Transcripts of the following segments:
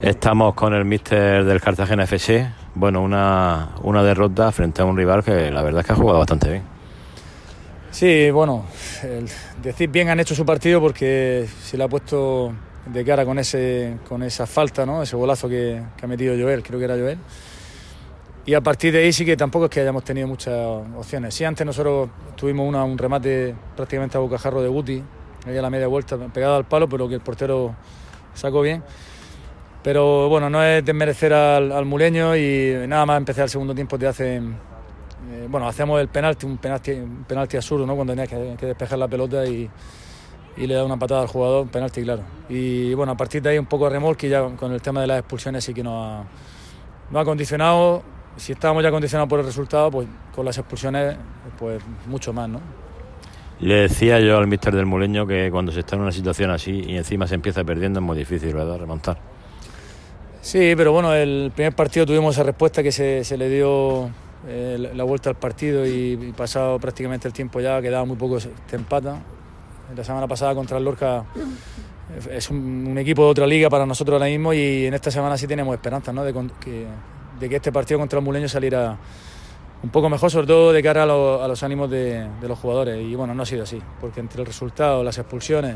Estamos con el míster del Cartagena FC. Bueno, una derrota frente a un rival que la verdad es que ha jugado bastante bien. Sí, bueno, decir bien han hecho su partido porque se le ha puesto de cara con esa falta, ¿no? Ese golazo que ha metido Joel, creo que era Joel. Y a partir de ahí sí que tampoco es que hayamos tenido muchas opciones. Sí, antes nosotros tuvimos un remate prácticamente a bocajarro de Guti, ahí a la media vuelta, pegado al palo, pero que el portero sacó bien. Pero bueno, no es desmerecer al muleño y nada más empezar el segundo tiempo te hacen... hacemos el penalti, un penalti absurdo, ¿no? Cuando tenías que despejar la pelota y le da una patada al jugador, un penalti claro. Y bueno, a partir de ahí un poco de remolque y ya con el tema de las expulsiones sí que nos ha condicionado. Si estábamos ya condicionados por el resultado, pues con las expulsiones pues mucho más, ¿no? Le decía yo al míster del Muleño que cuando se está en una situación así y encima se empieza perdiendo es muy difícil, ¿verdad?, remontar. Sí, pero bueno, el primer partido tuvimos esa respuesta que se le dio la vuelta al partido y pasado prácticamente el tiempo ya, quedaba muy poco, te empata. La semana pasada contra el Lorca es un equipo de otra liga para nosotros ahora mismo y en esta semana sí tenemos esperanza, ¿no? de que este partido contra el Muleño saliera un poco mejor, sobre todo de cara a los ánimos de los jugadores. Y bueno, no ha sido así, porque entre el resultado, las expulsiones,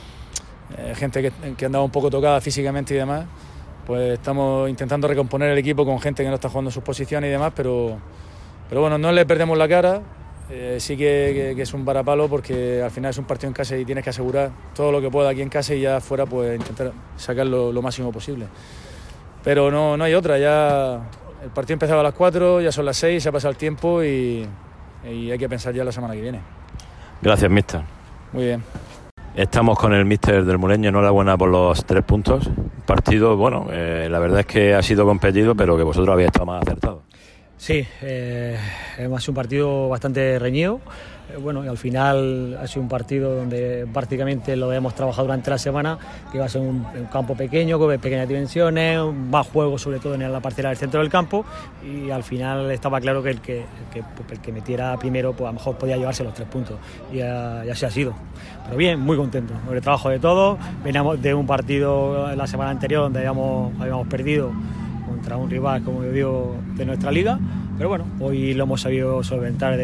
gente que andaba un poco tocada físicamente y demás, pues estamos intentando recomponer el equipo con gente que no está jugando en sus posiciones y demás, pero bueno, no le perdemos la cara. Sí que es un varapalo porque al final es un partido en casa y tienes que asegurar todo lo que pueda aquí en casa y ya afuera pues intentar sacarlo lo máximo posible. Pero no hay otra, ya el partido empezaba a las 4, ya son las 6, se ha pasado el tiempo y hay que pensar ya la semana que viene. Gracias, míster. Muy bien. Estamos con el míster del Muleño, enhorabuena por los 3 puntos. Partido, bueno, la verdad es que ha sido competido, pero que vosotros habéis estado más acertados. Sí, hemos sido un partido bastante reñido. Y al final ha sido un partido donde prácticamente lo hemos trabajado durante la semana, que va a ser un campo pequeño, con pequeñas dimensiones, más juego sobre todo en la parcela del centro del campo, y al final estaba claro que el que metiera primero pues a lo mejor podía llevarse los 3 puntos, y así ha sido. Pero bien, muy contento por el trabajo de todos. Veníamos de un partido la semana anterior donde habíamos perdido contra un rival, como yo digo, de nuestra liga, pero bueno, hoy lo hemos sabido solventar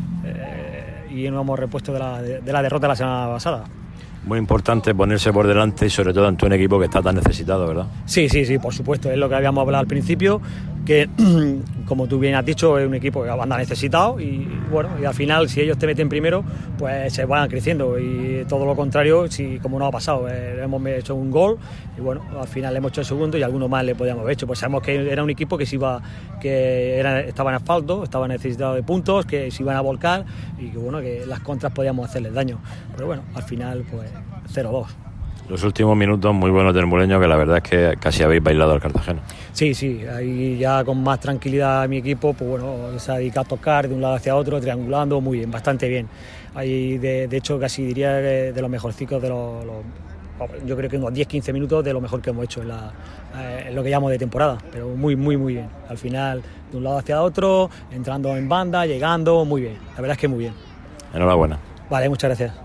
y nos hemos repuesto de la derrota de la semana pasada. Muy importante ponerse por delante y sobre todo ante un equipo que está tan necesitado, ¿verdad? Sí, por supuesto, es lo que habíamos hablado al principio, que como tú bien has dicho, es un equipo que anda necesitado y al final si ellos te meten primero, pues se van creciendo, y todo lo contrario, si como no ha pasado, hemos hecho un gol y al final hemos hecho el segundo y alguno más le podíamos haber hecho, pues sabemos que era un equipo que estaba en asfalto, estaba necesitado de puntos, que se iban a volcar y que las contras podíamos hacerles daño, pero al final pues 0-2. Los últimos minutos muy buenos del Muleño, que la verdad es que casi habéis bailado al Cartagena. Sí, ahí ya con más tranquilidad mi equipo, pues se ha dedicado a tocar de un lado hacia otro, triangulando, muy bien, bastante bien. Ahí de hecho casi diría de los mejorcicos yo creo que unos 10-15 minutos de lo mejor que hemos hecho en lo que llamo de temporada, pero muy, muy, muy bien. Al final de un lado hacia otro, entrando en banda, llegando, muy bien, la verdad es que muy bien. Enhorabuena. Vale, muchas gracias.